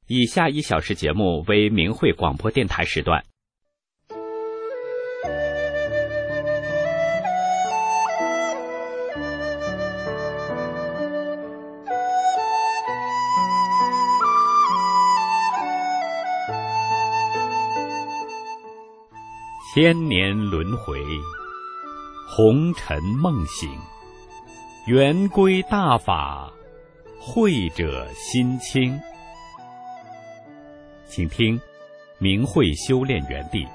以下1小时节目为明慧广播电台时段。千年轮回，红尘梦醒，圆规大法，慧者心清。请听明慧修炼园地。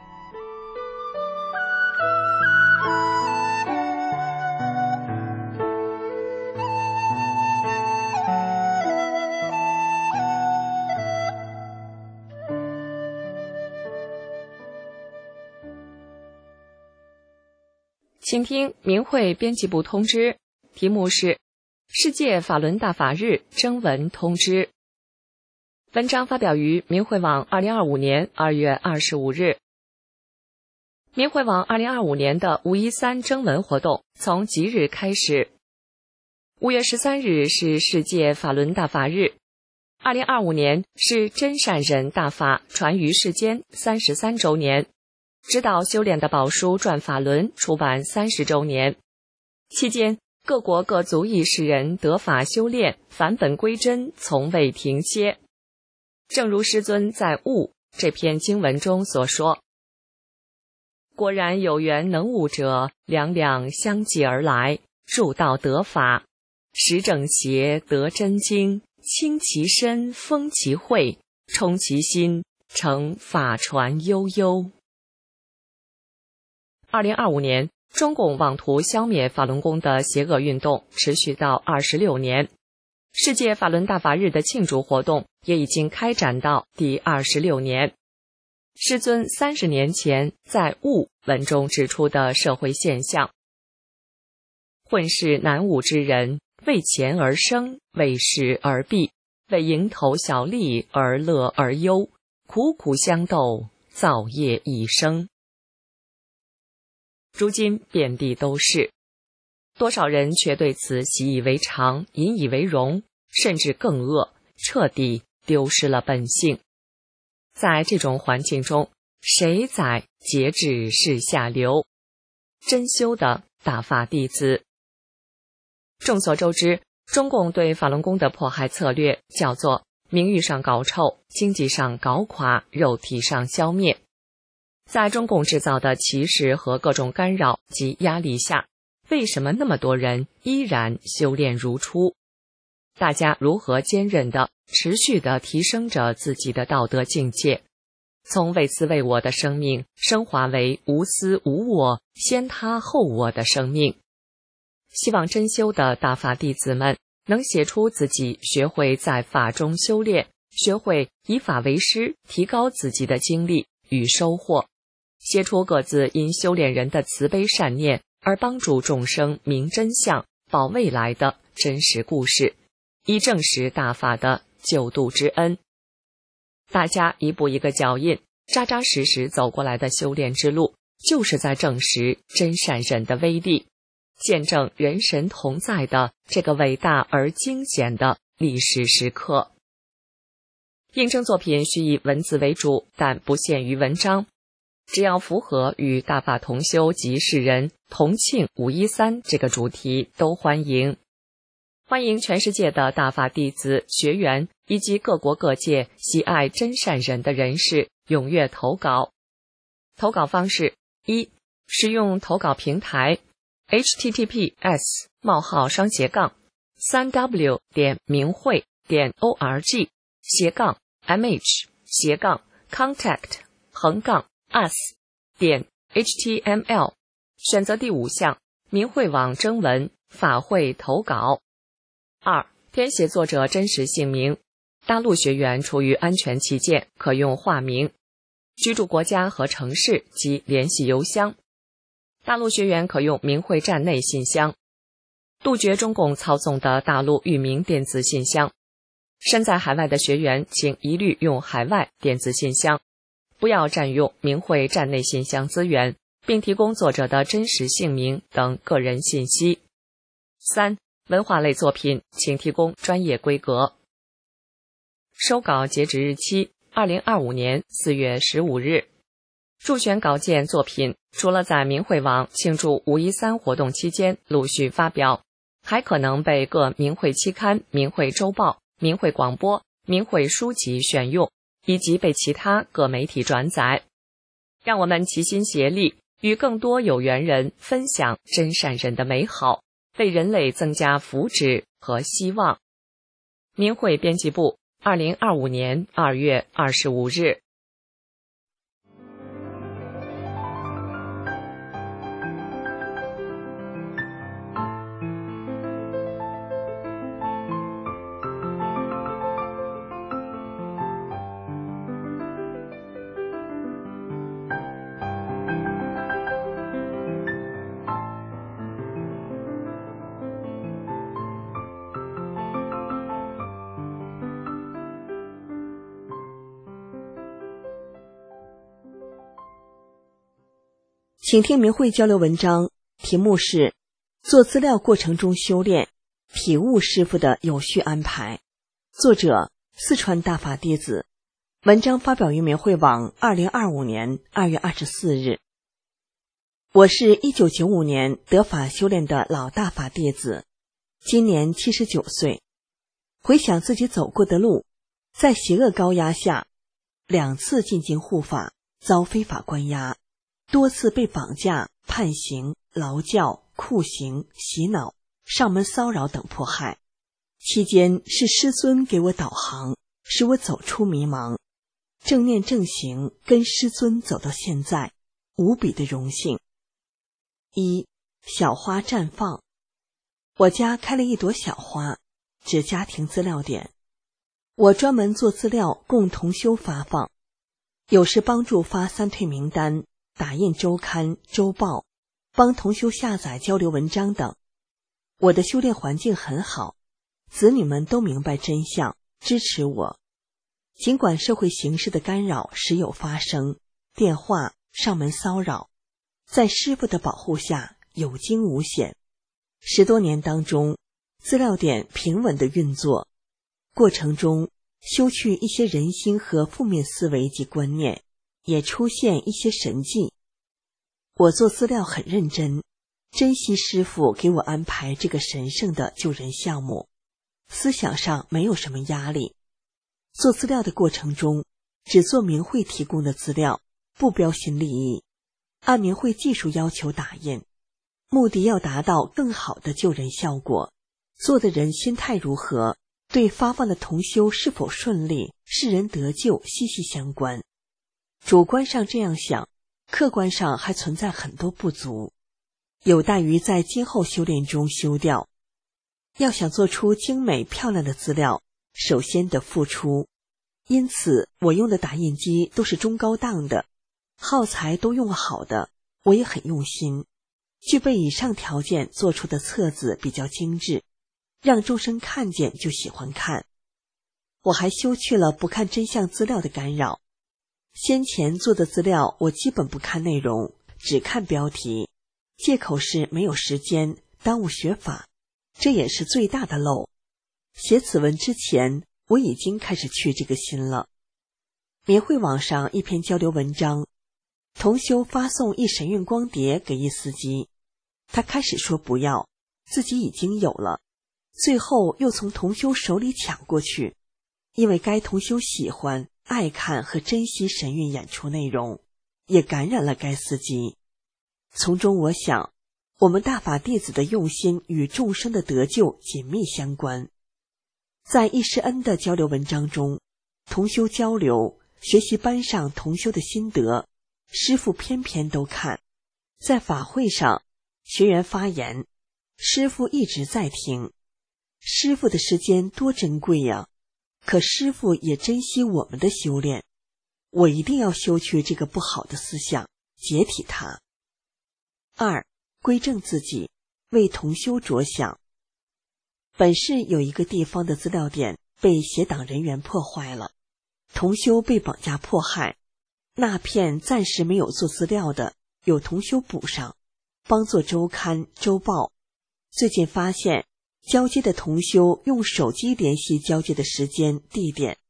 请听明慧编辑部通知，题目是世界法轮大法日征文通知。文章发表于明慧网2025年2月25日。明慧网2025年的513征文活动从即日开始。5月13日是世界法轮大法日，2025年是真善忍大法传于世间33周年。指导修炼的宝书转法轮出版30周年，期间各国各族裔士人得法修炼，返本归真，从未停歇。正如师尊在《悟》这篇经文中所说：果然有缘能悟者，两两相继而来，入道得法，识正邪，得真经，清其身，封其慧，充其心，成法传悠悠。2025年，中共妄图消灭法轮功的邪恶运动持续到26年，世界法轮大法日的庆祝活动也已经开展到第26年。师尊30年前在《悟》文中指出的社会现象：混世难悟之人，为钱而生，为势而避，为蝇头小利而乐而忧，苦苦相斗，造业一生。如今遍地都是，多少人却对此习以为常，引以为荣，甚至更恶，彻底丢失了本性。在这种环境中，谁在节制是下流？真修的大法弟子。众所周知，中共对法轮功的迫害策略叫做名誉上搞臭，经济上搞垮，肉体上消灭。在中共制造的歧视和各种干扰及压力下，为什么那么多人依然修炼如初？大家如何坚韧地、持续地提升着自己的道德境界，从为私为我的生命升华为无私无我、先他后我的生命？希望真修的大法弟子们能写出自己学会在法中修炼，学会以法为师，提高自己的经历与收获，写出各自因修炼人的慈悲善念而帮助众生明真相、保未来的真实故事，以证实大法的救度之恩。大家一步一个脚印，扎扎实实走过来的修炼之路，就是在证实真善忍的威力，见证人神同在的这个伟大而惊险的历史时刻。应征作品需以文字为主，但不限于文章，只要符合与大法同修及世人同庆513这个主题都欢迎。欢迎全世界的大法弟子、学员以及各国各界喜爱真善忍的人士踊跃投稿。投稿方式：一、使用投稿平台 https://www.明慧.org/contact-us.html， 选择第5项明慧网征文法会投稿。2、填写作者真实姓名，大陆学员出于安全起见可用化名，居住国家和城市及联系邮箱。大陆学员可用明慧站内信箱，杜绝中共操纵的大陆域名电子信箱。身在海外的学员请一律用海外电子信箱，不要占用明慧站内信箱资源，并提供作者的真实姓名等个人信息。3、文化类作品请提供专业规格。 收稿截止日期2025年4月15日。入选稿件作品除了在明慧网庆祝513活动期间陆续发表，还可能被各明慧期刊、明慧周报、明慧广播、明慧书籍选用，以及被其他各媒体转载。让我们齐心协力，与更多有缘人分享真善人的美好，为人类增加福祉和希望。明慧编辑部2025年2月25日。 请听明慧交流文章，题目是做资料过程中修炼，体悟师父的有序安排。作者四川大法弟子。文章发表于明慧网2025年2月24日。我是1995年得法修炼的老大法弟子，今年79岁。回想自己走过的路，在邪恶高压下，2次进京护法，遭非法关押，多次被绑架、判刑、劳教、酷刑、洗脑、上门骚扰等迫害。期间是师尊给我导航，使我走出迷茫，正念正行，跟师尊走到现在，无比的荣幸。1. 小花绽放。我家开了一朵小花，指家庭资料点。我专门做资料供同修发放，有时帮助发3退名单，打印周刊、周报，帮同修下载交流文章等。我的修炼环境很好，子女们都明白真相，支持我。尽管社会形势的干扰时有发生，电话、上门骚扰，在师父的保护下有惊无险。10多年当中，资料点平稳的运作，过程中修去一些人心和负面思维及观念，也出现一些神迹。我做资料很认真，珍惜师父给我安排这个神圣的救人项目，思想上没有什么压力。做资料的过程中，只做明慧提供的资料，不标新立异，按明慧技术要求打印，目的要达到更好的救人效果。做的人心态如何，对发放的同修是否顺利、世人得救息息相关。主观上这样想，客观上还存在很多不足，有待于在今后修炼中修掉。要想做出精美漂亮的资料，首先得付出，因此我用的打印机都是中高档的，耗材都用好的，我也很用心。具备以上条件做出的册子比较精致，让众生看见就喜欢看。我还修去了不看真相资料的干扰。先前做的资料我基本不看内容，只看标题，借口是没有时间，耽误学法，这也是最大的漏。写此文之前，我已经开始去这个心了。明慧网上一篇交流文章，同修发送一神韵光碟给一司机，他开始说不要，自己已经有了，最后又从同修手里抢过去，因为该同修喜欢、爱看和珍惜神韵演出内容，也感染了该司机。从中我想，我们大法弟子的用心与众生的得救紧密相关。在易师恩的交流文章中，同修交流学习班上同修的心得，师父偏偏都看。在法会上，学员发言，师父一直在听。师父的时间多珍贵呀，可师父也珍惜我们的修炼。我一定要修去这个不好的思想，解体它。2. 归正自己，为同修着想。本市有一个地方的资料点被邪党人员破坏了，同修被绑架迫害，那片暂时没有做资料的，有同修补上，帮做周刊、周报。最近发现交接的同修用手机联系交接的时间、地点，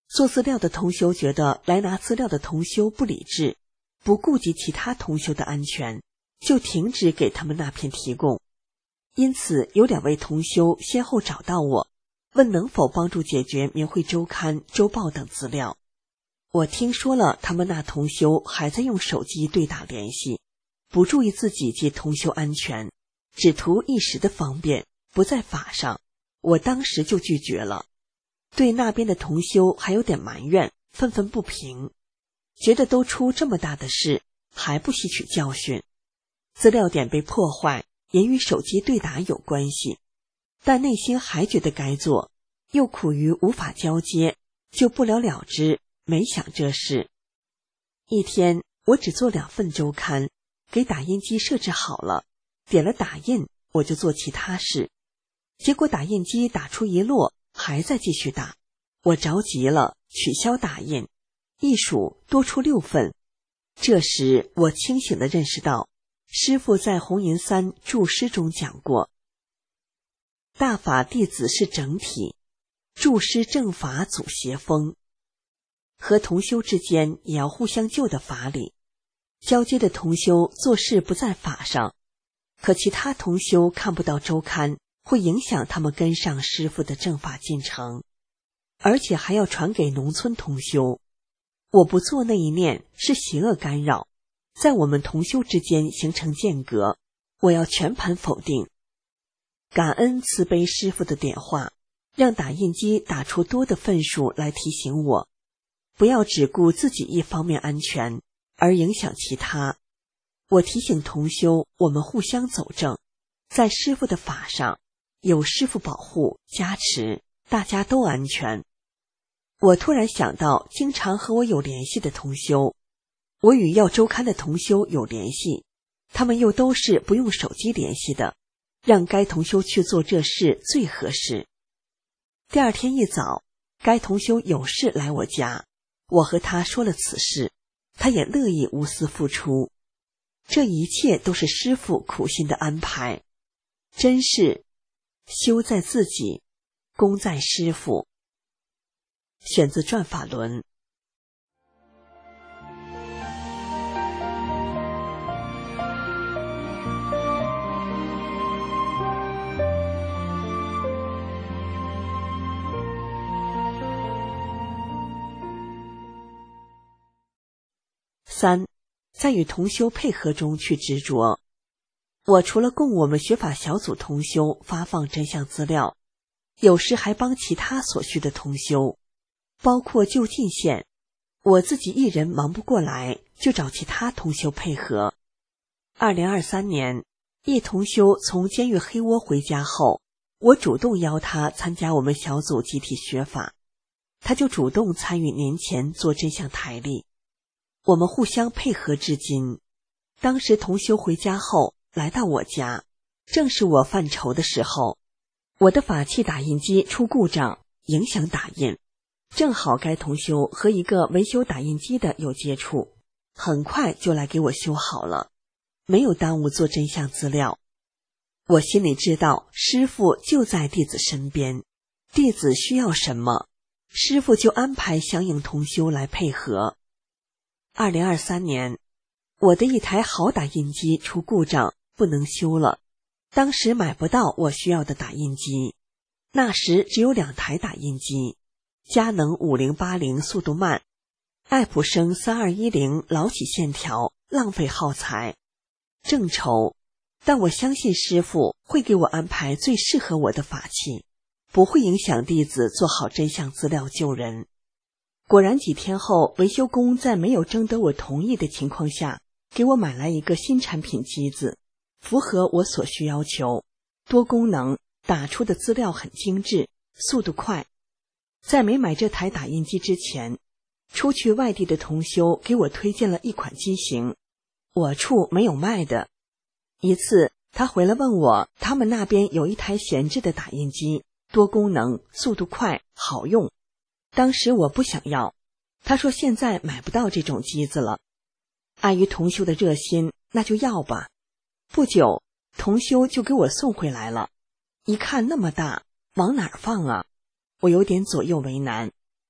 做资料的同修觉得来拿资料的同修不理智，不顾及其他同修的安全，就停止给他们那篇提供。因此有2位同修先后找到我，问能否帮助解决明慧周刊、周报等资料。我听说了他们那同修还在用手机对打联系，不注意自己及同修安全，只图一时的方便，不在法上，我当时就拒绝了。对那边的同修还有点埋怨，愤愤不平，觉得都出这么大的事，还不吸取教训。资料点被破坏也与手机对打有关系，但内心还觉得该做，又苦于无法交接，就不了了之，没想这事。一天我只做2份周刊，给打印机设置好了，点了打印，我就做其他事。结果打印机打出一摞，还在继续打，我着急了，取消打印，一数多出6份。这时我清醒地认识到，师父在红银3注释中讲过，大法弟子是整体，注释正法阻邪风。和同修之间也要互相救的法理，交接的同修做事不在法上，可其他同修看不到周刊，会影响他们跟上师父的正法进程，而且还要传给农村同修。我不做那一念是邪恶干扰，在我们同修之间形成间隔，我要全盘否定。感恩慈悲师父的点化，让打印机打出多的份数来提醒我，不要只顾自己一方面安全，而影响其他。我提醒同修，我们互相走正，在师父的法上，有师父保护加持，大家都安全。我突然想到经常和我有联系的同修，我与要周刊的同修有联系，他们又都是不用手机联系的，让该同修去做这事最合适。第2天一早，该同修有事来我家，我和他说了此事，他也乐意无私付出。这一切都是师父苦心的安排，真是修在自己，功在师父。选自转法轮。3，在与同修配合中去执着。我除了供我们学法小组同修发放真相资料，有时还帮其他所需的同修，包括就近县，我自己一人忙不过来，就找其他同修配合。2023年，一同修从监狱黑窝回家后，我主动邀他参加我们小组集体学法，他就主动参与年前做真相台历，我们互相配合至今。当时同修回家后来到我家，正是我犯愁的时候，我的法器打印机出故障，影响打印，正好该同修和一个维修打印机的有接触，很快就来给我修好了，没有耽误做真相资料。我心里知道师父就在弟子身边，弟子需要什么，师父就安排相应同修来配合。2023年，我的一台好打印机出故障，不能修了，当时买不到我需要的打印机，那时只有2台打印机，佳能5080速度慢，爱普生3210老起线条，浪费耗材，正愁。但我相信师父会给我安排最适合我的法器，不会影响弟子做好真相资料救人。果然几天后，维修工在没有征得我同意的情况下，给我买来一个新产品机子，符合我所需要求，多功能，打出的资料很精致，速度快。在没买这台打印机之前，出去外地的同修给我推荐了一款机型，我处没有卖的。一次他回来问我，他们那边有一台闲置的打印机，多功能，速度快，好用。当时我不想要，他说现在买不到这种机子了。碍于同修的热心，那就要吧。不久，同修就给我送回来了，一看那么大，往哪儿放啊？我有点左右为难，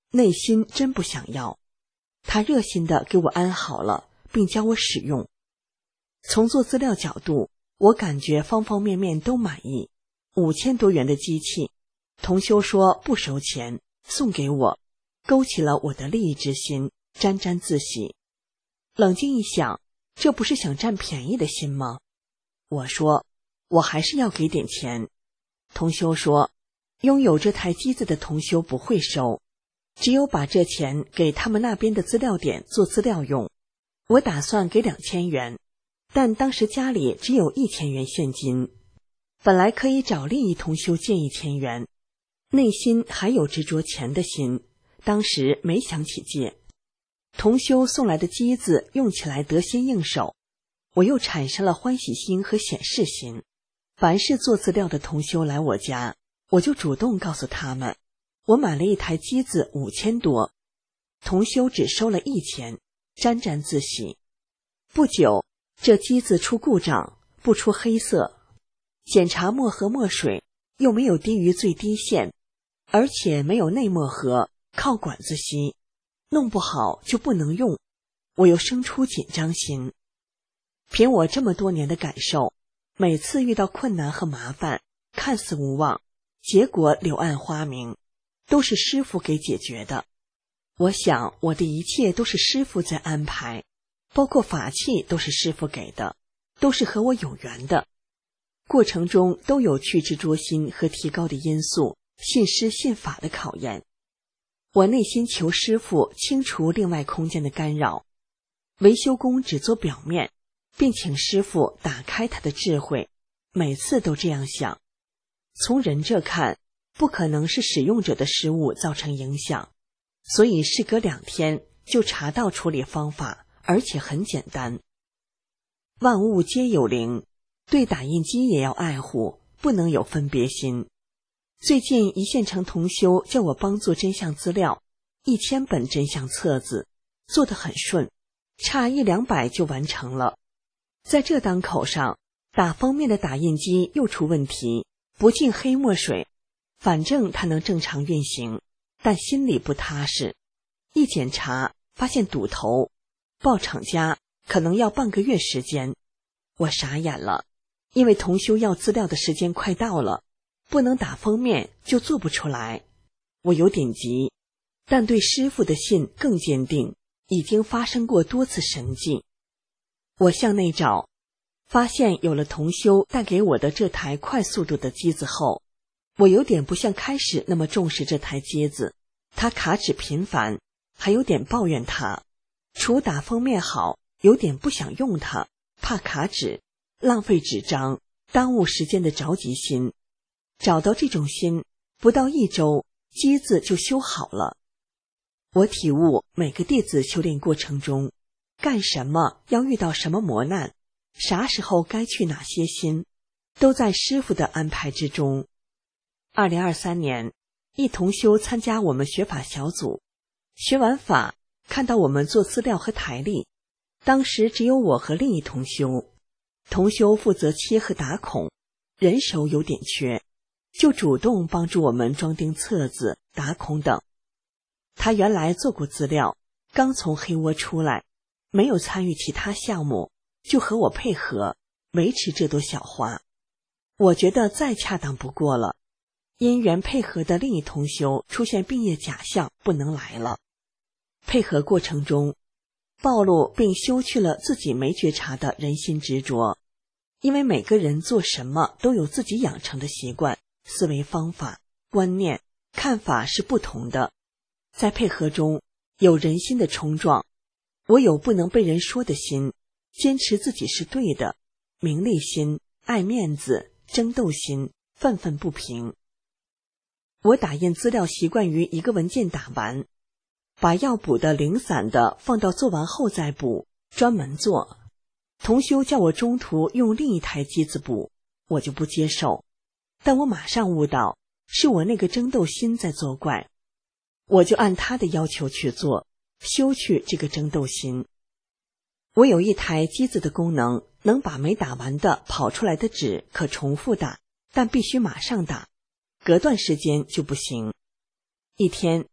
内心真不想要。他热心地给我安好了，并教我使用。从做资料角度，我感觉方方面面都满意。5000多元的机器，同修说不收钱，送给我，勾起了我的利益之心，沾沾自喜。冷静一想，这不是想占便宜的心吗？我说，我还是要给点钱。同修说，拥有这台机子的同修不会收，只有把这钱给他们那边的资料点做资料用。我打算给2000元，但当时家里只有1000元现金，本来可以找另一同修借1000元，内心还有执着钱的心，当时没想起借。同修送来的机子用起来得心应手，我又产生了欢喜心和显示心。凡是做资料的同修来我家，我就主动告诉他们，我买了一台机子5000多，同修只收了1000，沾沾自喜。不久，这机子出故障，不出黑色，检查墨盒墨水又没有低于最低线，而且没有内墨盒，靠管子吸，弄不好就不能用。我又生出紧张心。凭我这么多年的感受，每次遇到困难和麻烦，看似无望，结果柳暗花明，都是师父给解决的。我想我的一切都是师父在安排，包括法器都是师父给的，都是和我有缘的。过程中都有去执着心和提高的因素，信师信法的考验。我内心求师父清除另外空间的干扰，维修工只做表面，并请师父打开他的智慧。每次都这样想，从人这看，不可能是使用者的失误造成影响，所以事隔2天就查到处理方法，而且很简单。万物皆有灵，对打印机也要爱护，不能有分别心。最近一线城同修叫我帮做真相资料，1000本真相册子，做得很顺，差100-200就完成了。在这当口上，打封面的打印机又出问题，不进黑墨水，反正它能正常运行，但心里不踏实。一检查发现堵头，报厂家可能要半个月时间。我傻眼了，因为同修要资料的时间快到了，不能打封面就做不出来。我有点急，但对师父的信更坚定，已经发生过多次神迹。我向内找，发现有了同修带给我的这台快速度的机子后，我有点不像开始那么重视这台机子，它卡纸频繁，还有点抱怨它。除打封面好，有点不想用它，怕卡纸，浪费纸张，耽误时间的着急心。找到这种心，不到1周，机子就修好了。我体悟每个弟子修炼过程中，干什么要遇到什么磨难，啥时候该去哪些心，都在师父的安排之中。2023年，一同修参加我们学法小组，学完法，看到我们做资料和台历，当时只有我和另一同修，同修负责切和打孔，人手有点缺，就主动帮助我们装订册子、打孔等。他原来做过资料，刚从黑窝出来，没有参与其他项目，就和我配合，维持这朵小花。我觉得再恰当不过了。因缘配合的另一同修出现病业假象，不能来了。配合过程中，暴露并修去了自己没觉察的人心执着。因为每个人做什么都有自己养成的习惯、思维方法、观念、看法是不同的。在配合中有人心的冲撞，我有不能被人说的心，坚持自己是对的，名利心、爱面子、争斗心，愤愤不平。我打印资料习惯于一个文件打完，把要补的零散的放到做完后再补，专门做。同修叫我中途用另一台机子补，我就不接受，但我马上悟到是我那个争斗心在作怪，我就按他的要求去做，修去这个争斗心。我有一台机子的功能，能把没打完的跑出来的纸可重复打，但必须马上打，隔段时间就不行。一天，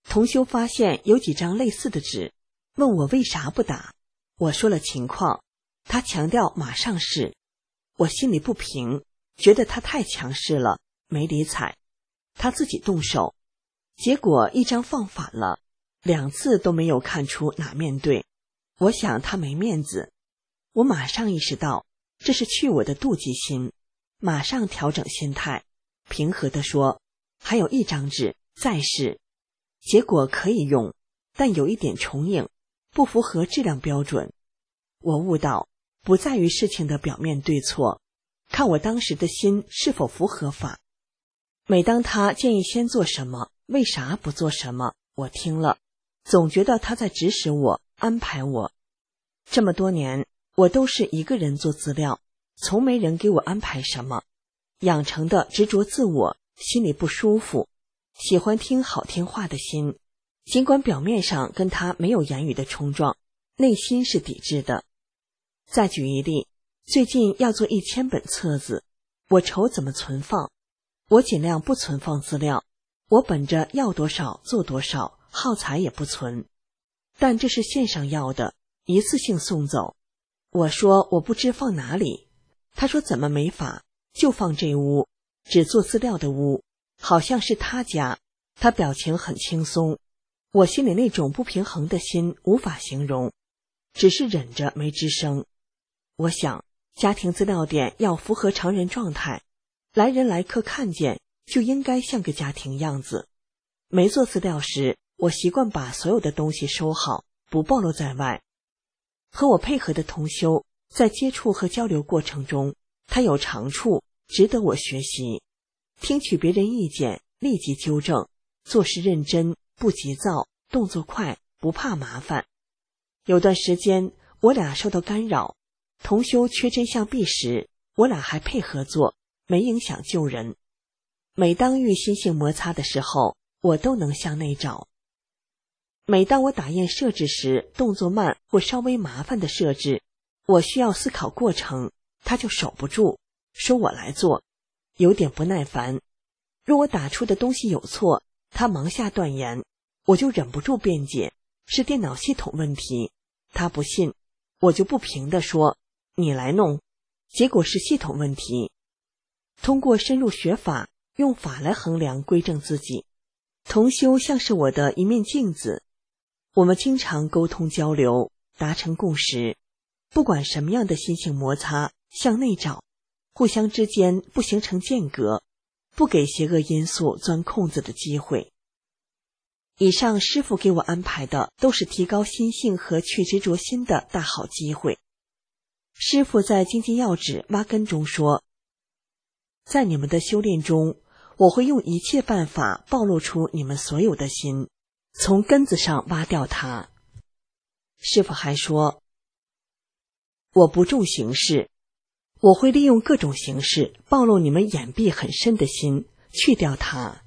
同修发现有几张类似的纸，问我为啥不打。我说了情况，他强调马上试。我心里不平，觉得他太强势了，没理睬。他自己动手，结果一张放反了，2次都没有看出哪面对。我想他没面子，我马上意识到这是去我的妒忌心，马上调整心态，平和地说，还有1张纸，再试。结果可以用，但有一点重影，不符合质量标准。我悟到，不在于事情的表面对错，看我当时的心是否符合法。每当他建议先做什么，为啥不做什么，我听了，总觉得他在指使我，安排我。这么多年，我都是一个人做资料，从没人给我安排什么，养成的执着自我，心里不舒服，喜欢听好听话的心，尽管表面上跟他没有言语的冲撞，内心是抵制的。再举一例，最近要做1000本册子，我愁怎么存放，我尽量不存放资料，我本着要多少做多少，耗材也不存。但这是线上要的，一次性送走。我说我不知放哪里，他说怎么没法，就放这屋，只做资料的屋，好像是他家。他表情很轻松，我心里那种不平衡的心无法形容，只是忍着没吱声。我想家庭资料店要符合常人状态，来人来客看见就应该像个家庭样子。没做资料时，我习惯把所有的东西收好，不暴露在外。和我配合的同修在接触和交流过程中，他有长处，值得我学习。听取别人意见，立即纠正，做事认真，不急躁，动作快，不怕麻烦。有段时间我俩受到干扰，同修缺真相壁时，我俩还配合做，没影响救人。每当遇心性摩擦的时候，我都能向内找。每当我打印设置时动作慢或稍微麻烦的设置，我需要思考过程，他就守不住，说我来做，有点不耐烦。若我打出的东西有错，他忙下断言，我就忍不住辩解，是电脑系统问题。他不信，我就不平地说，你来弄，结果是系统问题。通过深入学法，用法来衡量归正自己。同修像是我的一面镜子，我们经常沟通交流，达成共识。不管什么样的心性摩擦，向内找，互相之间不形成间隔，不给邪恶因素钻空子的机会。以上师父给我安排的都是提高心性和去执着心的大好机会。师父在精进要旨挖根中说，在你们的修炼中，我会用一切办法暴露出你们所有的心，从根子上挖掉它。师父还说，我不重形式，我会利用各种形式暴露你们掩蔽很深的心，去掉它。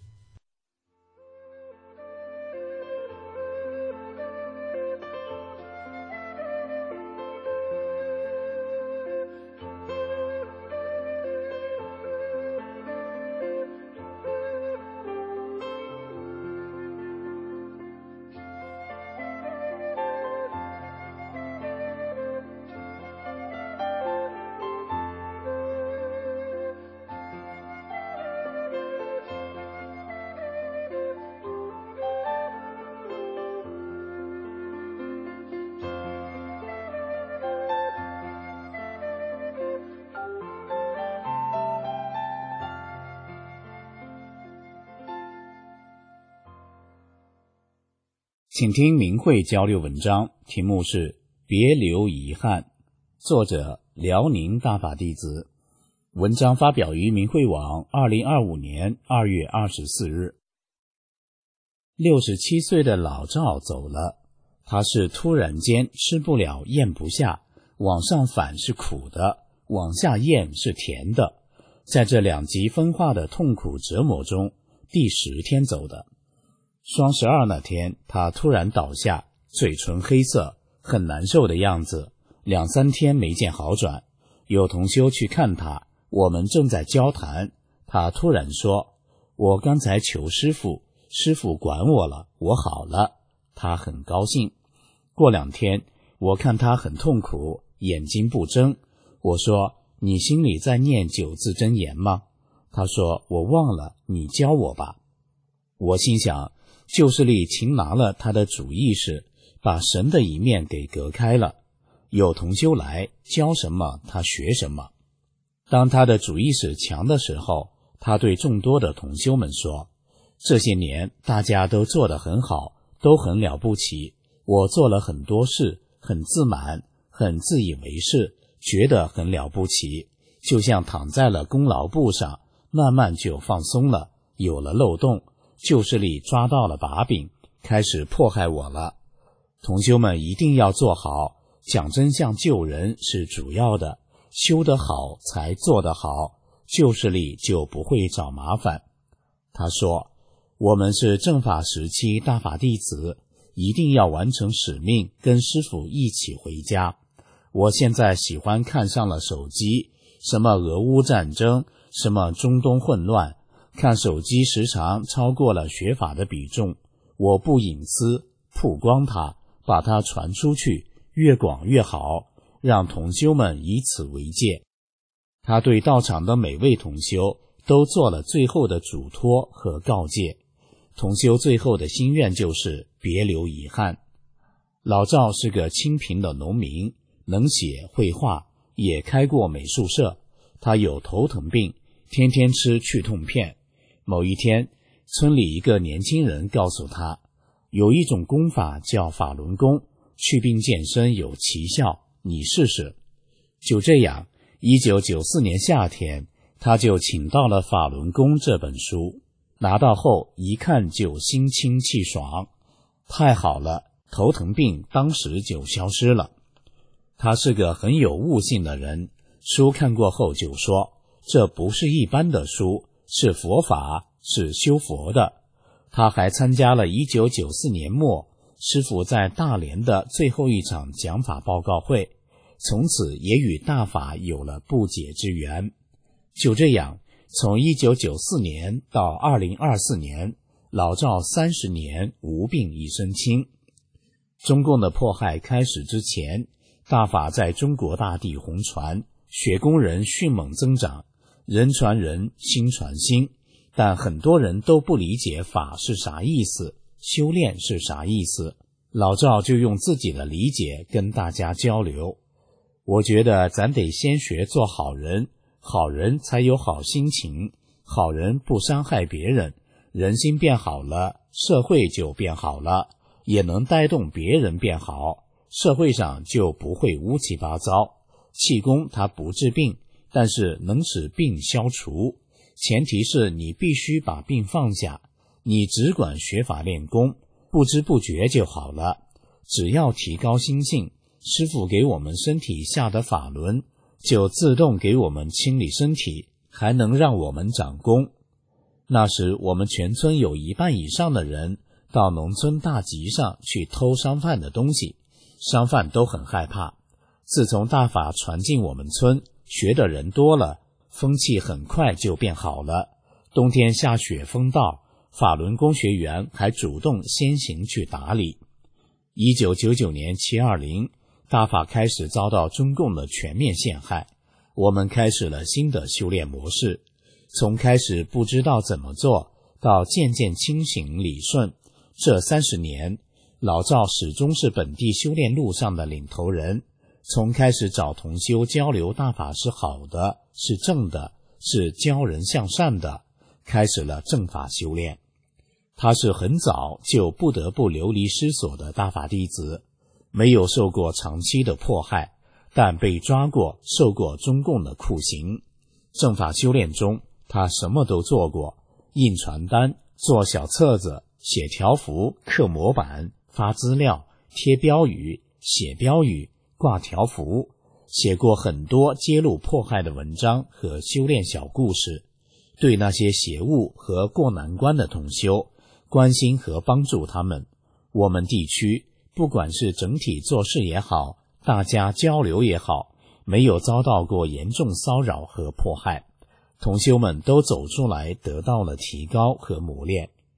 请听明慧交流文章，题目是别留遗憾，作者辽宁大法弟子。文章发表于明慧网2025年2月24日。67岁的老赵走了，他是突然间吃不了咽不下，往上反是苦的，往下咽是甜的，在这两极分化的痛苦折磨中，第10天走的。双12那天，他突然倒下，嘴唇黑色，很难受的样子，2、3天没见好转。有同修去看他，我们正在交谈，他突然说，我刚才求师父， 师父管我了，我好了。他很高兴。过2天，我看他很痛苦，眼睛不睁。我说，你心里在念9字真言吗？他说，我忘了，你教我吧。我心想，就是力擒拿了他的主意识，把神的一面给隔开了。有同修来，教什么他学什么。当他的主意识强的时候，他对众多的同修们说，这些年大家都做得很好，都很了不起，我做了很多事，很自满，很自以为是，觉得很了不起，就像躺在了功劳簿上，慢慢就放松了，有了漏洞，就是力抓到了把柄，开始迫害我了。同修们一定要做好，讲真相救人是主要的，修得好才做得好，就是力就不会找麻烦。他说，我们是正法时期大法弟子，一定要完成使命，跟师父一起回家。我现在喜欢看上了手机，什么俄乌战争，什么中东混乱，看手机时常超过了学法的比重。我不隐私，曝光它，把它传出去，越广越好，让同修们以此为戒。他对道场的每位同修都做了最后的嘱托和告诫。同修最后的心愿就是别留遗憾。老赵是个清贫的农民，能写会画，也开过美术社。他有头疼病，天天吃去痛片。某一天，村里一个年轻人告诉他，有一种功法叫法轮功，祛病健身有奇效，你试试。就这样，1994年夏天，他就请到了《法轮功》这本书，拿到后一看就心清气爽，太好了，头疼病当时就消失了。他是个很有悟性的人，书看过后就说，这不是一般的书，是佛法，是修佛的。他还参加了1994年末师父在大连的最后一场讲法报告会，从此也与大法有了不解之缘。就这样，从1994年到2024年，老赵30年无病一身轻。中共的迫害开始之前，大法在中国大地红传，学工人迅猛增长，人传人，心传心，但很多人都不理解法是啥意思，修炼是啥意思。老赵就用自己的理解跟大家交流。我觉得咱得先学做好人，好人才有好心情，好人不伤害别人，人心变好了，社会就变好了，也能带动别人变好，社会上就不会乌七八糟。气功它不治病，但是能使病消除，前提是你必须把病放下，你只管学法练功，不知不觉就好了。只要提高心性，师父给我们身体下的法轮就自动给我们清理身体，还能让我们长功。那时我们全村有1半以上的人到农村大集上去偷商贩的东西，商贩都很害怕。自从大法传进我们村，学的人多了，风气很快就变好了。冬天下雪封道，法轮功学员还主动先行去打理。1999年720，大法开始遭到中共的全面陷害，我们开始了新的修炼模式。从开始不知道怎么做，到渐渐清醒理顺，这30年，老赵始终是本地修炼路上的领头人。从开始找同修交流大法是好的，是正的，是教人向善的，开始了正法修炼。他是很早就不得不流离失所的大法弟子，没有受过长期的迫害，但被抓过，受过中共的酷刑。正法修炼中，他什么都做过，印传单，做小册子，写条幅，刻模板，发资料，贴标语，写标语，挂条幅，写过很多揭露迫害的文章和修炼小故事。对那些邪物和过难关的同修，关心和帮助他们。我们地区不管是整体做事也好，大家交流也好，没有遭到过严重骚扰和迫害，同修们都走出来，得到了提高和磨练。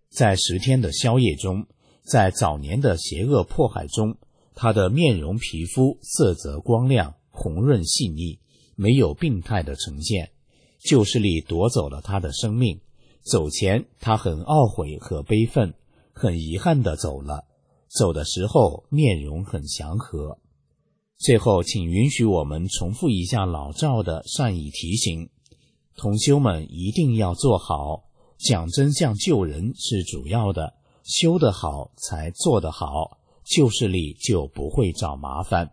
在10天的宵夜中，在早年的邪恶迫害中，他的面容皮肤色泽光亮，红润细腻，没有病态的呈现。旧势力夺走了他的生命，走前他很懊悔和悲愤，很遗憾地走了。走的时候面容很祥和。最后请允许我们重复一下老赵的善意提醒，同修们一定要做好，讲真相救人是主要的，修得好才做得好，旧势力就不会找麻烦。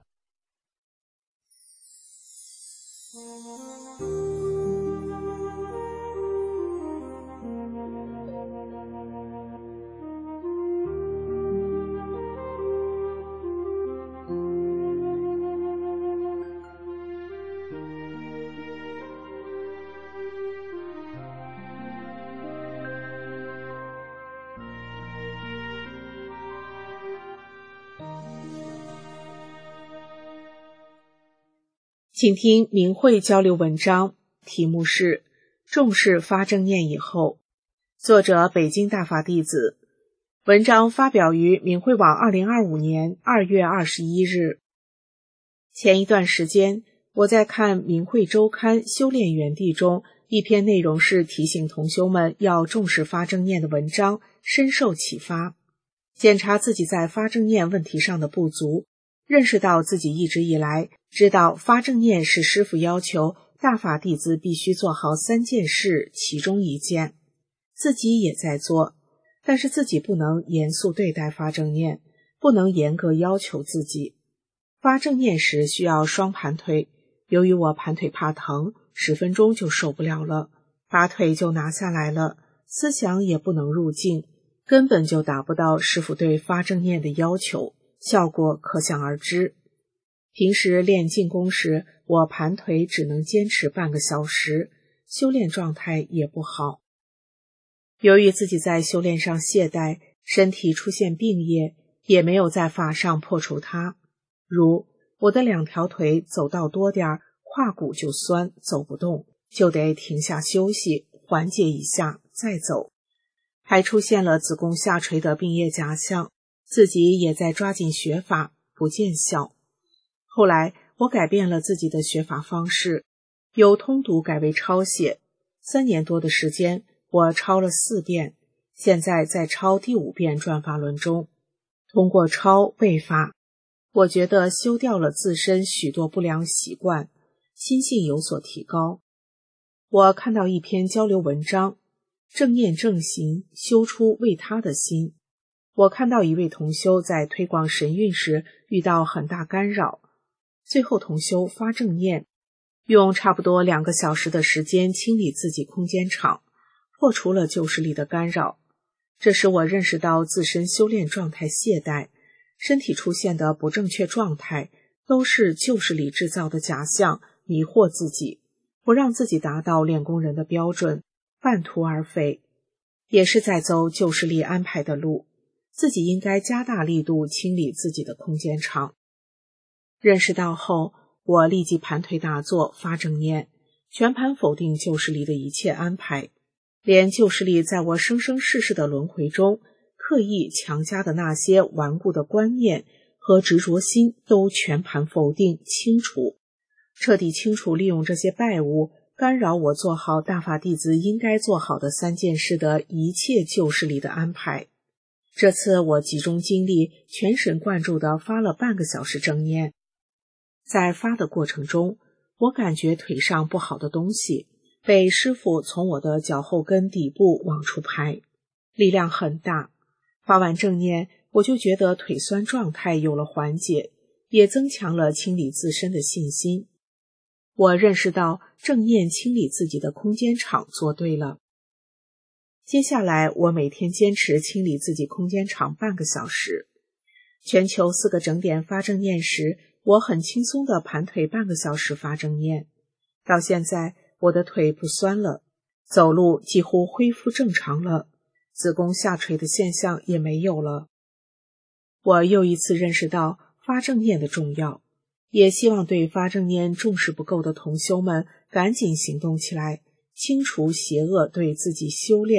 请听明慧交流文章，题目是重视发正念以后，作者北京大法弟子，文章发表于明慧网2025年2月21日。前一段时间，我在看明慧周刊修炼园地中一篇内容是提醒同修们要重视发正念的文章，深受启发，检查自己在发正念问题上的不足，认识到自己一直以来知道发正念是师父要求大法弟子必须做好3件事其中1件，自己也在做，但是自己不能严肃对待发正念，不能严格要求自己。发正念时需要双盘腿，由于我盘腿怕疼，10分钟就受不了了，把腿就拿下来了，思想也不能入静，根本就达不到师父对发正念的要求，效果可想而知。平时练静功时，我盘腿只能坚持半个小时，修炼状态也不好。由于自己在修炼上懈怠，身体出现病业，也没有在法上破除它。如我的2条腿走道多点，胯骨就酸，走不动，就得停下休息，缓解一下再走。还出现了子宫下垂的病业假象，自己也在抓紧学法，不见效。后来我改变了自己的学法方式，由通读改为抄写，3年多的时间，我抄了4遍，现在在抄第5遍转法轮中。通过抄背法，我觉得修掉了自身许多不良习惯，心性有所提高。我看到一篇交流文章，正念正行，修出为他的心。我看到一位同修在推广神韵时遇到很大干扰，最后同修发正念，用差不多2个小时的时间清理自己空间场，破除了旧势力的干扰。这使我认识到自身修炼状态懈怠，身体出现的不正确状态都是旧势力制造的假象，迷惑自己，不让自己达到练功人的标准，半途而废，也是在走旧势力安排的路。自己应该加大力度清理自己的空间场。认识到后，我立即盘腿打坐发正念，全盘否定旧势力的一切安排，连旧势力在我生生世世的轮回中刻意强加的那些顽固的观念和执着心都全盘否定清除，彻底清除利用这些败物干扰我做好大法弟子应该做好的3件事的一切旧势力的安排。这次我集中精力，全神贯注地发了半个小时正念。在发的过程中，我感觉腿上不好的东西被师父从我的脚后跟底部往出排，力量很大。发完正念，我就觉得腿酸状态有了缓解，也增强了清理自身的信心。我认识到正念清理自己的空间场做对了。接下来我每天坚持清理自己空间场半个小时。全球4个整点发正念时，我很轻松地盘腿半个小时发正念。到现在我的腿不酸了，走路几乎恢复正常了，子宫下垂的现象也没有了。我又一次认识到发正念的重要，也希望对发正念重视不够的同修们赶紧行动起来，清除邪恶对自己修炼、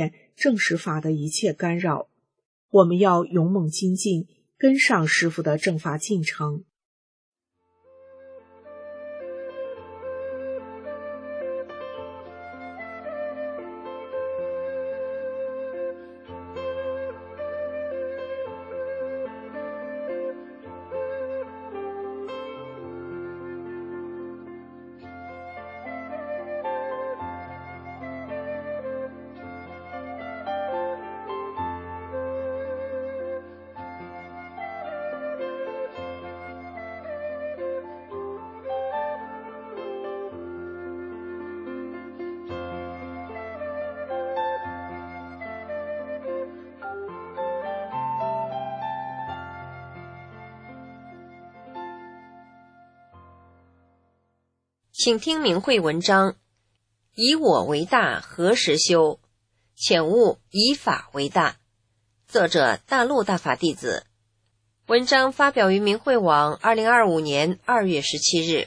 正实法的一切干扰。我们要勇猛精进，跟上师父的正法进程。 请听明慧文章：以我为大，何时修？浅悟以法为大。作者大陆大法弟子。文章发表于明慧网2025年2月17日。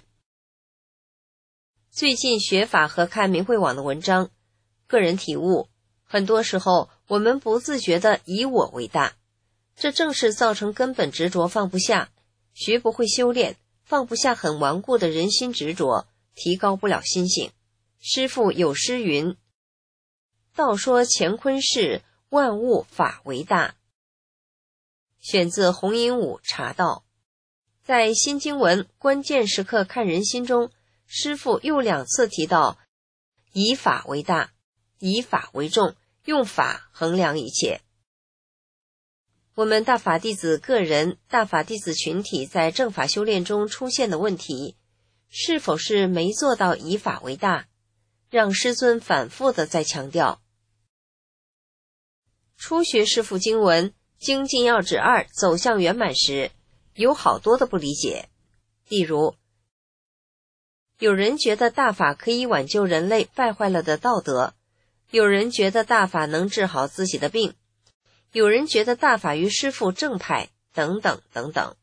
最近学法和看明慧网的文章，个人体悟，很多时候我们不自觉地以我为大，这正是造成根本执着放不下，学不会修炼，放不下很顽固的人心执着，提高不了心性。师父有诗云：道说乾坤事，万物法为大。选自弘音武茶道。在新经文关键时刻看人心中，师父又2次提到以法为大，以法为重，用法衡量一切。我们大法弟子个人、大法弟子群体在正法修炼中出现的问题，是否是没做到以法为大，让师尊反复的在强调。初学师父经文精进要旨2走向圆满时，有好多的不理解。例如，有人觉得大法可以挽救人类败坏了的道德，有人觉得大法能治好自己的病，有人觉得大法与师父正派，等等等等。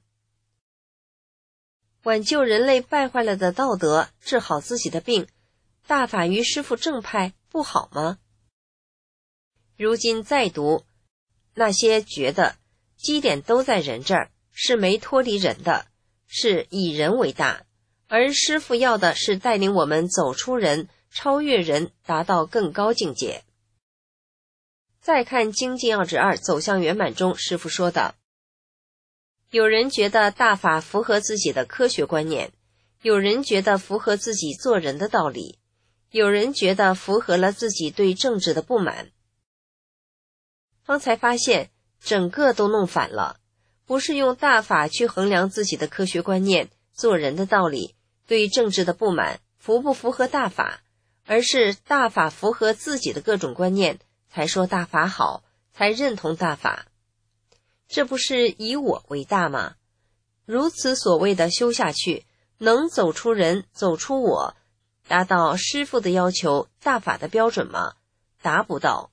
挽救人类败坏了的道德，治好自己的病，大法与师父正派不好吗？如今再读，那些觉得基点都在人这儿，是没脱离人的，是以人为大，而师父要的是带领我们走出人，超越人，达到更高境界。再看精进要旨2走向圆满中，师父说的，有人觉得大法符合自己的科学观念，有人觉得符合自己做人的道理，有人觉得符合了自己对政治的不满。方才发现整个都弄反了，不是用大法去衡量自己的科学观念、做人的道理、对政治的不满符不符合大法，而是大法符合自己的各种观念，才说大法好，才认同大法。这不是以我为大吗？如此所谓的修下去，能走出人，走出我，达到师父的要求、大法的标准吗？达不到。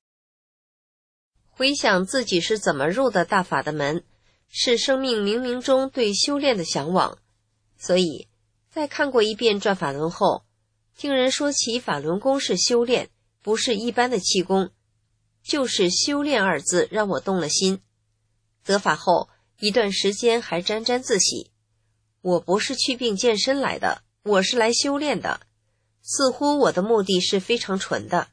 回想自己是怎么入的大法的门，是生命冥冥中对修炼的向往。所以在看过一遍转法轮后，听人说起法轮功是修炼，不是一般的气功，就是修炼2字让我动了心。得法后一段时间还沾沾自喜，我不是去病健身来的，我是来修炼的，似乎我的目的是非常纯的。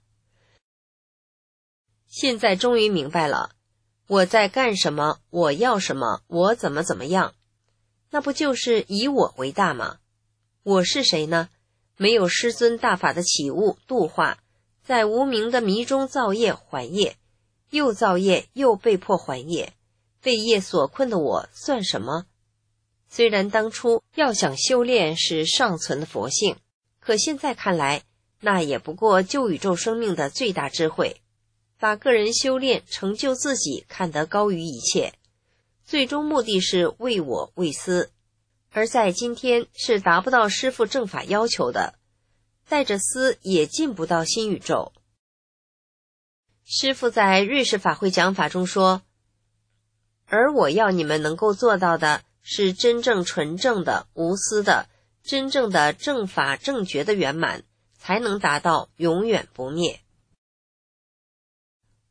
现在终于明白了，我在干什么，我要什么，我怎么样，那不就是以我为大吗？我是谁呢？没有师尊大法的启悟度化，在无明的迷中造业还业，又造业又被迫还业，被业所困的我算什么？虽然当初要想修炼是尚存的佛性，可现在看来，那也不过救宇宙生命的最大智慧，把个人修炼成就自己看得高于一切，最终目的是为我为私，而在今天是达不到师父正法要求的，带着私也进不到新宇宙。师父在瑞士法会讲法中说，而我要你们能够做到的是真正纯正的无私的真正的正法正觉的圆满，才能达到永远不灭。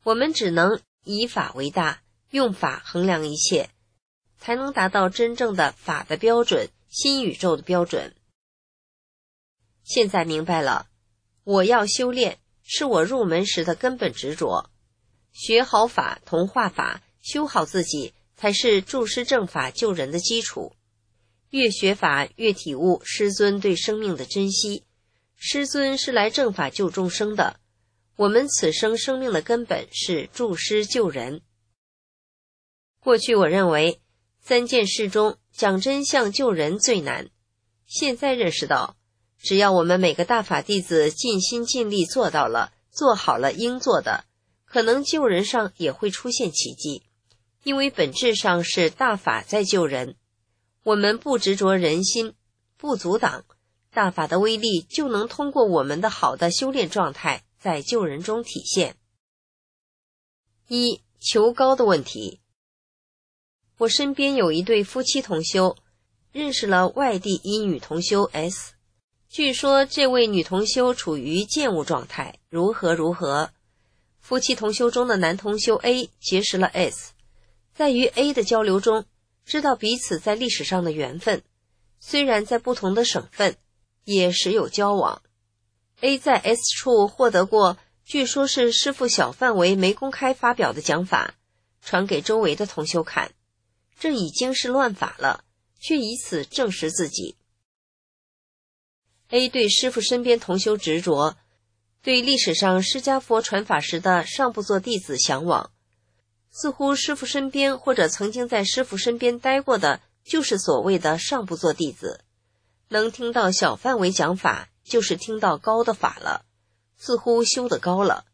我们只能以法为大，用法衡量一切，才能达到真正的法的标准，新宇宙的标准。现在明白了，我要修炼是我入门时的根本执着，学好法、同化法，修好自己，才是助师正法救人的基础。越学法越体悟师尊对生命的珍惜，师尊是来正法救众生的，我们此生生命的根本是助师救人。过去我认为3件事中讲真相救人最难，现在认识到，只要我们每个大法弟子尽心尽力做到了，做好了应做的，可能救人上也会出现奇迹，因为本质上是大法在救人。我们不执着人心，不阻挡，大法的威力就能通过我们的好的修炼状态在救人中体现。1. 求高的问题。我身边有一对夫妻同修，认识了外地一女同修 S， 据说这位女同修处于厌恶状态，如何。夫妻同修中的男同修 A 结识了 S， 在与 A 的交流中知道彼此在历史上的缘分，虽然在不同的省份，也时有交往。A 在 S 处获得过据说是师父小范围没公开发表的讲法，传给周围的同修看，这已经是乱法了，却以此证实自己。A 对师父身边同修执着，对历史上释迦佛传法时的上部座弟子向往，似乎师父身边或者曾经在师父身边待过的就是所谓的上部座弟子，能听到小范围讲法就是听到高的法了，似乎修得高了。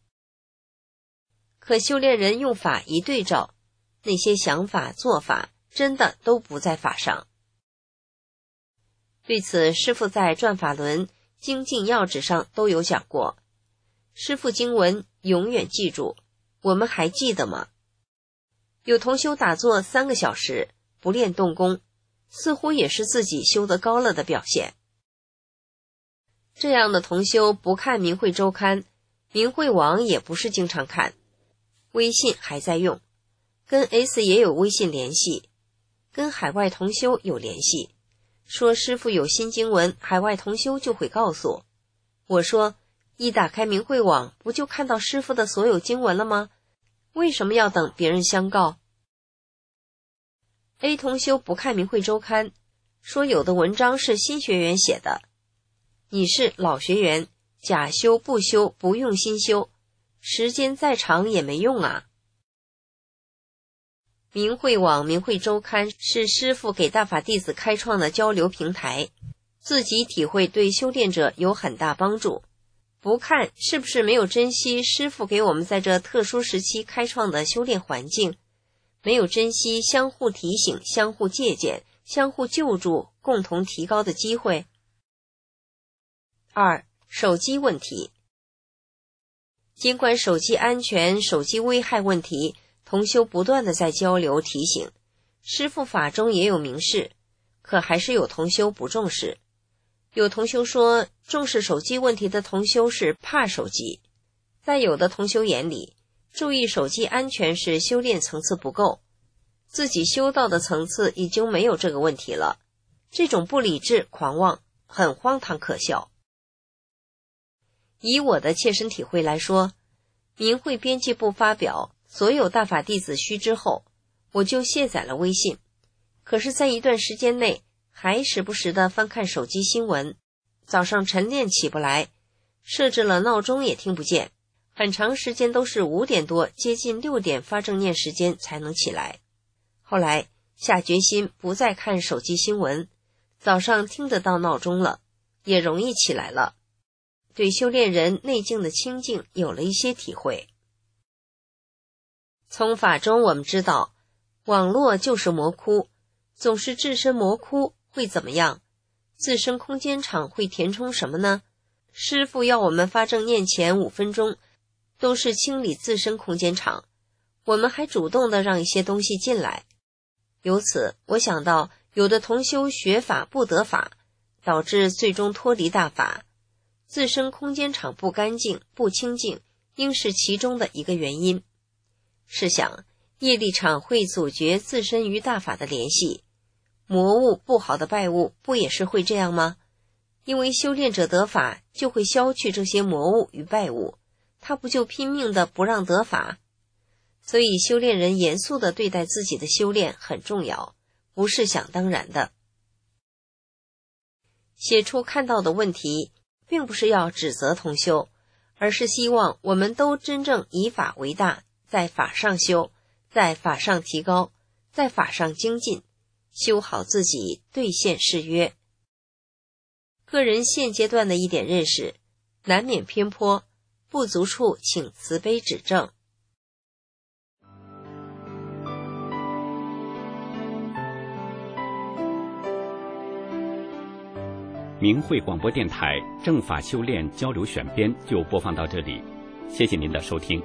可修炼人用法一对照，那些想法做法真的都不在法上。对此，师父在转法轮精进要旨上都有讲过，师父经文永远记住，我们还记得吗？有同修打坐3个小时不练动功，似乎也是自己修得高了的表现。这样的同修不看明慧周刊，明慧网也不是经常看，微信还在用，跟 S 也有微信联系，跟海外同修有联系，说师父有新经文，海外同修就会告诉我说，一打开明慧网不就看到师父的所有经文了吗？为什么要等别人相告？ A 同修不看明慧周刊，说有的文章是新学员写的，你是老学员，假修不修，不用心修，时间再长也没用啊。明慧网、明慧周刊是师父给大法弟子开创的交流平台，自己体会对修炼者有很大帮助。不看是不是没有珍惜师父给我们在这特殊时期开创的修炼环境，没有珍惜相互提醒、相互借鉴、相互救助、共同提高的机会。2. 手机问题。尽管手机安全、手机危害问题同修不断地在交流提醒，师父法中也有明示，可还是有同修不重视。有同修说，重视手机问题的同修是怕手机，在有的同修眼里，注意手机安全是修炼层次不够，自己修到的层次已经没有这个问题了，这种不理智、狂妄，很荒唐可笑。以我的切身体会来说，明慧编辑部发表所有大法弟子须知后，我就卸载了微信，可是在一段时间内还时不时地翻看手机新闻，早上晨练起不来，设置了闹钟也听不见，很长时间都是5点多接近6点发正念时间才能起来。后来下决心不再看手机新闻，早上听得到闹钟了，也容易起来了，对修炼人内境的清净有了一些体会。从法中我们知道，网络就是魔窟，总是置身魔窟会怎么样？自身空间场会填充什么呢？师父要我们发正念前5分钟都是清理自身空间场，我们还主动的让一些东西进来。由此我想到，有的同修学法不得法，导致最终脱离大法，自身空间场不干净不清净， 应是其中的一个原因。试想，业力场会阻绝自身与大法的联系，魔物不好的拜物不也是会这样吗？因为修炼者得法，就会消去这些魔物与拜物，他不就拼命的不让得法？所以修炼人严肃地对待自己的修炼很重要，不是想当然的。写出看到的问题，并不是要指责同修，而是希望我们都真正以法为大，在法上修，在法上提高，在法上精进，修好自己，兑现誓约。个人现阶段的一点认识，难免偏颇，不足处请慈悲指正。 明慧广播电台正法修炼交流选编就播放到这里，谢谢您的收听。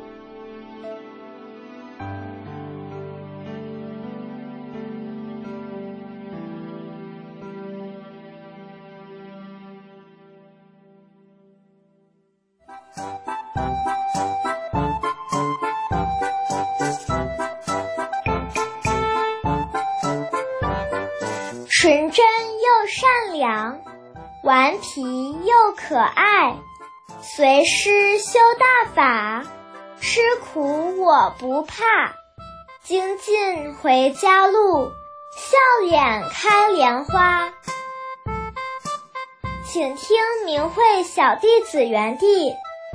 纯真又善良，顽皮又可爱，随师修大法，吃苦我不怕，精进回家路，笑脸开莲花。请听明慧小弟子园地。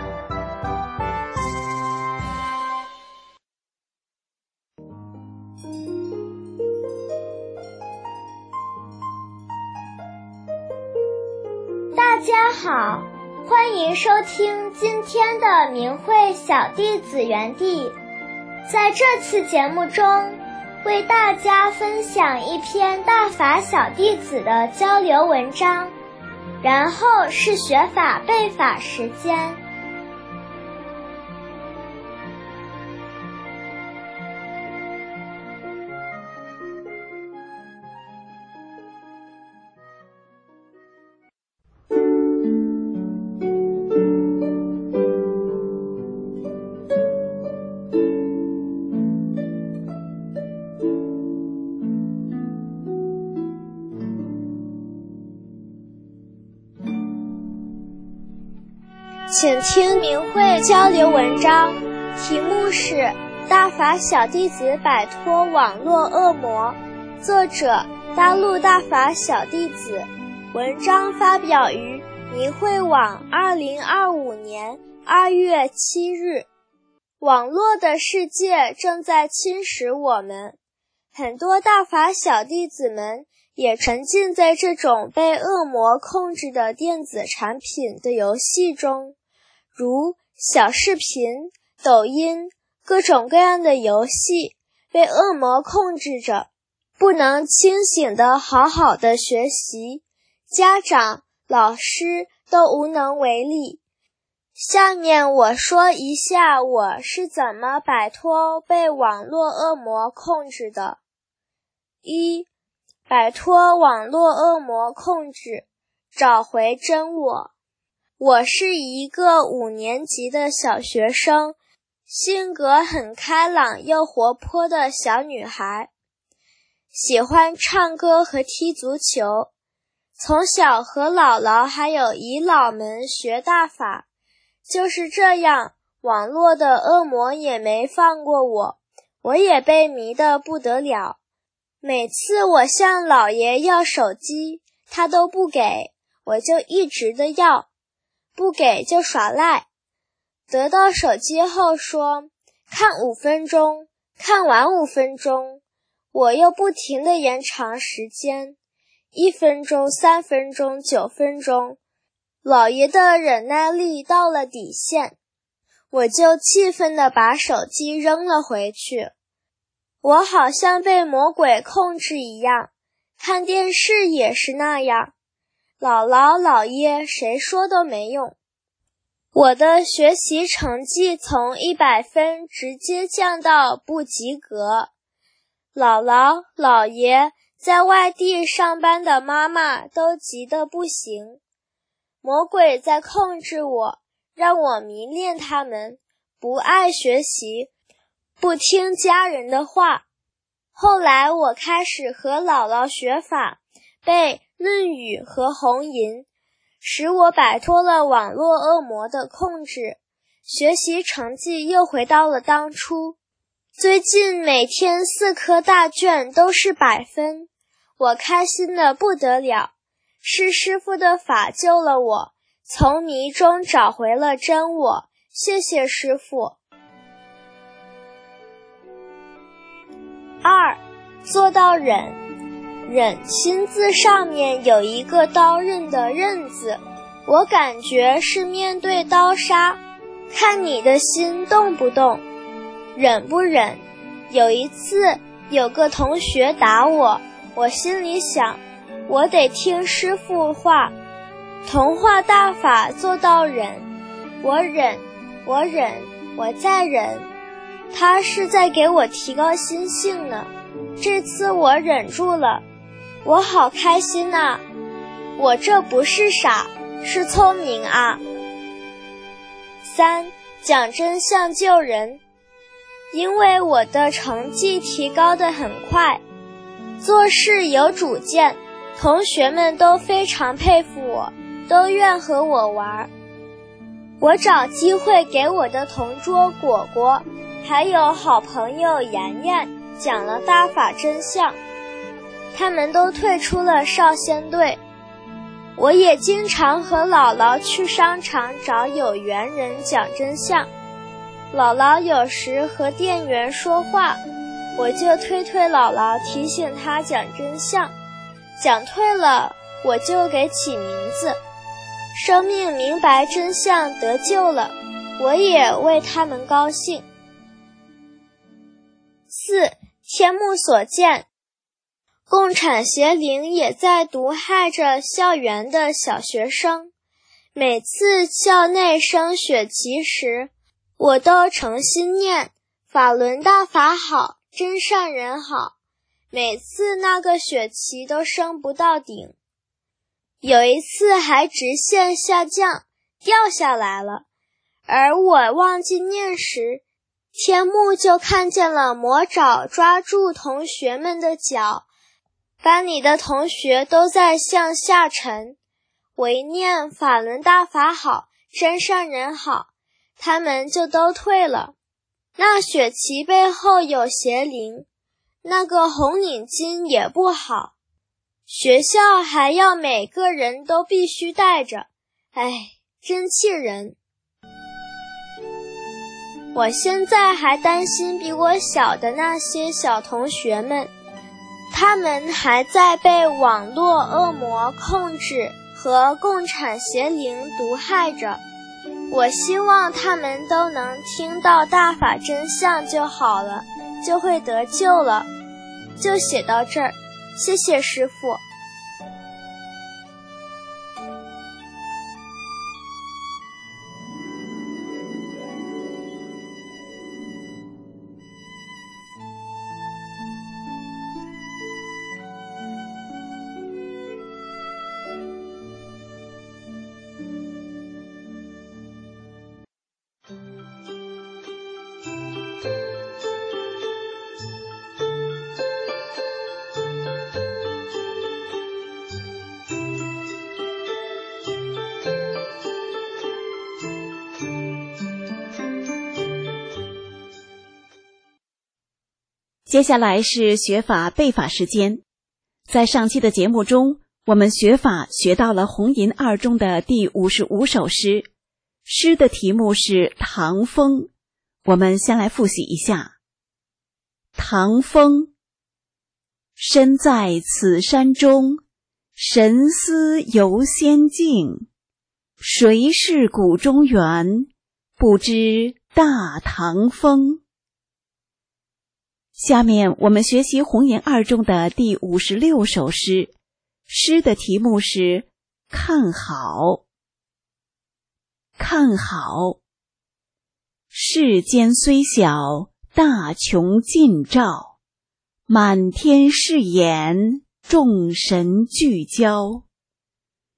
大家好，欢迎收听今天的明慧小弟子园地。在这次节目中，为大家分享一篇大法小弟子的交流文章，然后是学法背法时间。请听明慧交流文章，题目是《大法小弟子摆脱网络恶魔》，作者大陆大法小弟子，文章发表于明慧网2025年2月7日。网络的世界正在侵蚀我们，很多大法小弟子们也沉浸在这种被恶魔控制的电子产品的游戏中，如小视频、抖音，各种各样的游戏被恶魔控制着，不能清醒地好好的学习，家长、老师都无能为力。下面我说一下我是怎么摆脱被网络恶魔控制的。1. 摆脱网络恶魔控制，找回真我。我是一个5年级的小学生，性格很开朗又活泼的小女孩，喜欢唱歌和踢足球。从小和姥姥还有姨姥们学大法，就是这样，网络的恶魔也没放过我，我也被迷得不得了。每次我向姥爷要手机，他都不给，我就一直的要，不给就耍赖。得到手机后说，看5分钟，看完5分钟，我又不停地延长时间，1分钟、3分钟、9分钟，姥爷的忍耐力到了底线，我就气愤地把手机扔了回去。我好像被魔鬼控制一样，看电视也是那样，姥姥姥爷谁说都没用。我的学习成绩从100分直接降到不及格，姥姥姥爷在外地上班的妈妈都急得不行。魔鬼在控制我，让我迷恋他们， 不爱学习，不听家人的话。后来我开始和姥姥学法，背《论语》和《红银》，使我摆脱了网络恶魔的控制，学习成绩又回到了当初。最近每天4科大卷都是100分，我开心得不得了。是师父的法救了我，从迷中找回了真我，谢谢师父。2. 做到忍。忍心字上面有一个刀刃的刃字，我感觉是面对刀杀，看你的心动不动，忍不忍。有一次有个同学打我，我心里想，我得听师父话，同化大法做到忍。我忍，我忍，我再忍。他是在给我提高心性呢，这次我忍住了，我好开心啊！我这不是傻，是聪明啊。3. 讲真相救人。因为我的成绩提高得很快，做事有主见，同学们都非常佩服我，都愿和我玩。我找机会给我的同桌果果还有好朋友妍妍讲了大法真相，他们都退出了少先队。我也经常和姥姥去商场找有缘人讲真相，姥姥有时和店员说话，我就推姥姥，提醒她讲真相，讲退了我就给起名字。生命明白真相得救了，我也为他们高兴。4. 天目所见。共产邪灵也在毒害着校园的小学生，每次校内升学旗时，我都诚心念法轮大法好，真善人好，每次那个雪旗都升不到顶，有一次还直线下降，掉下来了，而我忘记念时，天目就看见了魔爪抓住同学们的脚，班里的同学都在向下沉，我一念法轮大法好，真善人好，他们就都退了。那雪旗背后有邪灵，那个红领巾也不好，学校还要每个人都必须带着，哎，真气人。我现在还担心比我小的那些小同学们，他们还在被网络恶魔控制和共产邪灵毒害着，我希望他们都能听到大法真相就好了，就会得救了。就写到这儿，谢谢师父。 接下来是学法背法时间。在上期的节目中，我们学法学到了红银二中的第55首诗，诗的题目是唐风。我们先来复习一下。唐风，身在此山中，神思游仙境，谁是谷中原，不知大唐风。下面我们学习红银二中的第56首诗，诗的题目是看好。看好，世间虽小，大穷尽照，满天是眼，众神聚焦，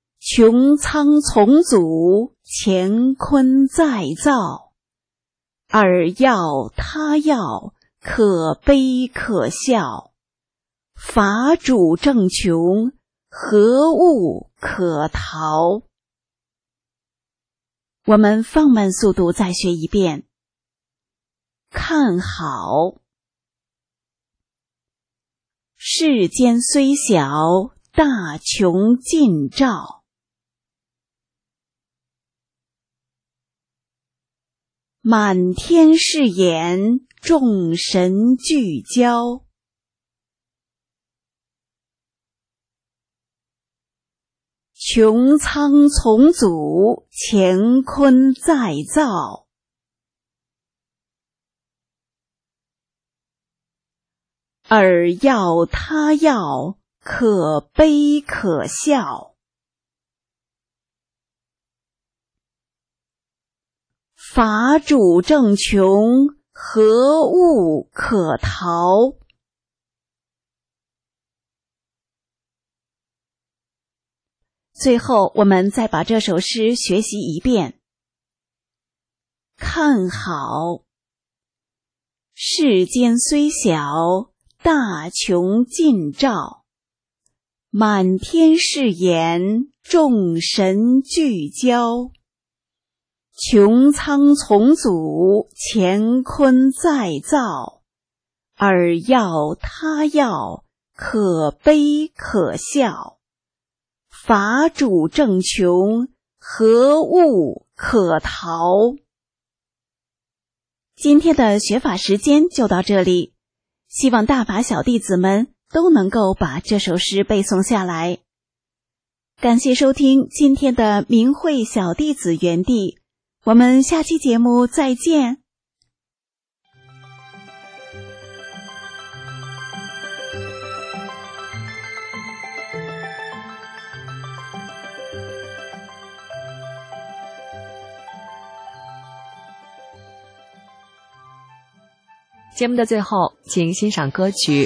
穹苍重组，乾坤再造， 尔要他要，可悲可笑。法主正穷，何物可逃？我们放慢速度再学一遍。看好，世间虽小，大穷尽照。满天是眼，众神聚焦。穹苍重组，乾坤再造。尔要他要，可悲可笑。法主正穷，何物可逃？最后，我们再把这首诗学习一遍。看好，世间虽小，大穷尽照。满天是眼，众神聚焦。穹苍重组，乾坤再造。尔要他要，可悲可笑。法主正穷，何物可逃？今天的学法时间就到这里，希望大法小弟子们都能够把这首诗背诵下来。感谢收听今天的明慧小弟子园地，我们下期节目再见。 节目的最后，请欣赏歌曲。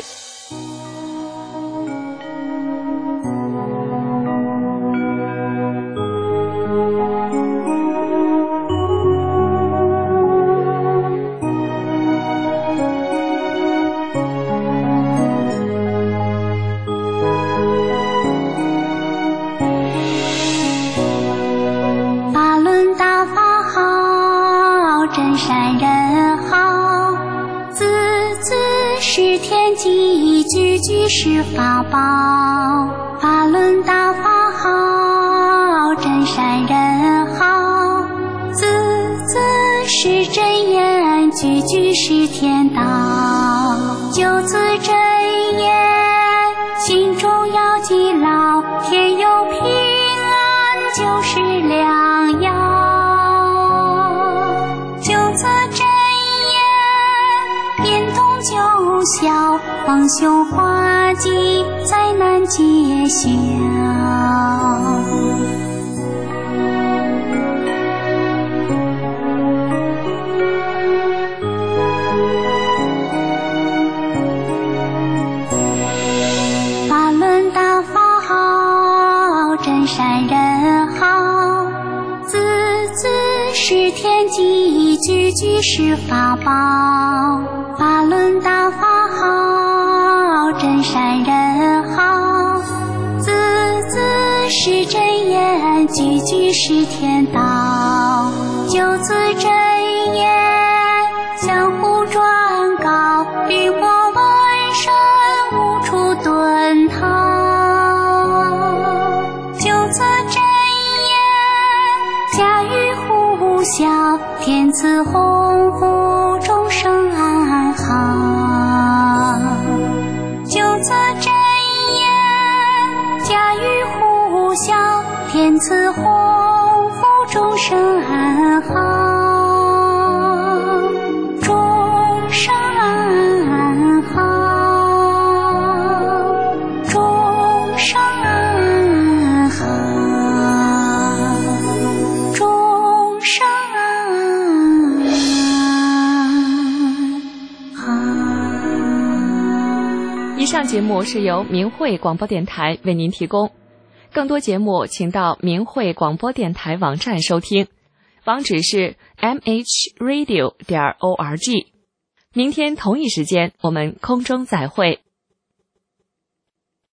法轮大法好，真善人好，字字是天机，句句是法宝。法轮大法好，真善人好，字字是真言，句句是天道。九字真言，心中要记牢，天有平安就是良药。九字真言，变动九霄，方修化忌，灾难皆消。法轮大法好，真善人好，字字是天机，句句是法宝。法轮大法好，真善人好，字字是真言，句句是天道。九字真言，相互转告，令我们生无处遁逃。九字真言，家喻户晓，天赐鸿福，众生安好。九字真言，家喻户晓，天赐鸿福，众生安好。众生安好，众生安好，众生安好。 以上节目是由明慧广播电台为您提供，更多节目请到明慧广播电台网站收听。 网址是 mhradio.org。明天同一时间我们空中再会。